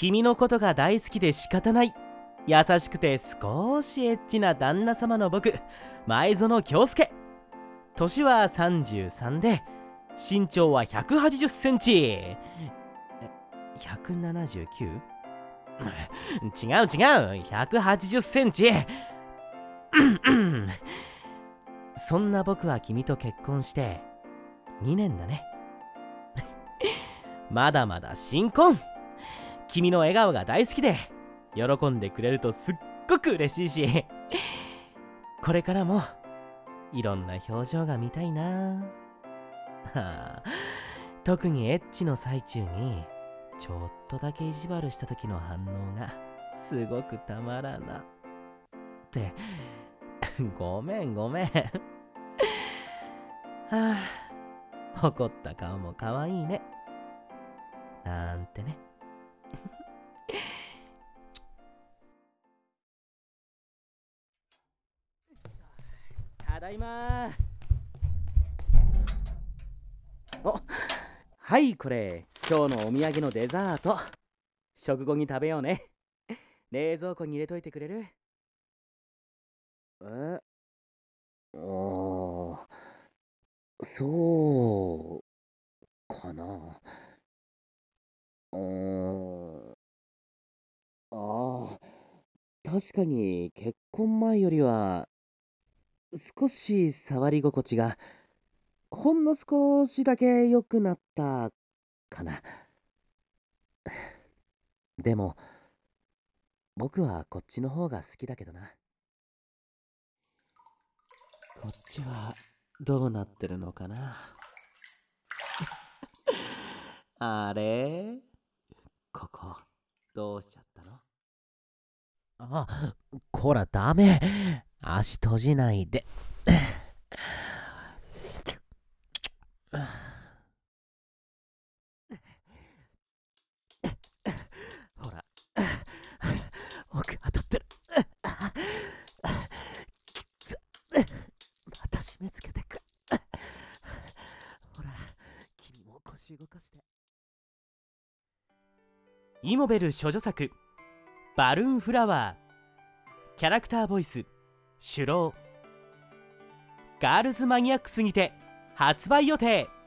君のことが大好きで仕方ない、優しくて少しエッチな旦那様の僕、前園京介。年は33で、身長は180センチ。179？ 違う180センチ。そんな僕は君と結婚して2年だね。まだまだ新婚。君の笑顔が大好きで、喜んでくれるとすっごく嬉しいし、これからもいろんな表情が見たいな。特にエッチの最中にちょっとだけ意地悪した時の反応がすごくたまらなって。ごめん怒った顔もかわいいねなんてね。ただいま。はい、これ今日のお土産のデザート。食後に食べようね。冷蔵庫に入れといてくれる？そうかな。うーん、確かに結婚前よりは少し触り心地がほんの少しだけ良くなったかな。でも僕はこっちの方が好きだけどな。こっちはどうなってるのかな。あれ、ここどうしちゃったの？こらダメ。足閉じないで。ほら、奥当たってる。きつ。また締め付けてく。ほら、君も腰動かして。イモベル処女作バルーンフラワー。キャラクターボイスシュロー。ガールズマニアックすぎて発売予定。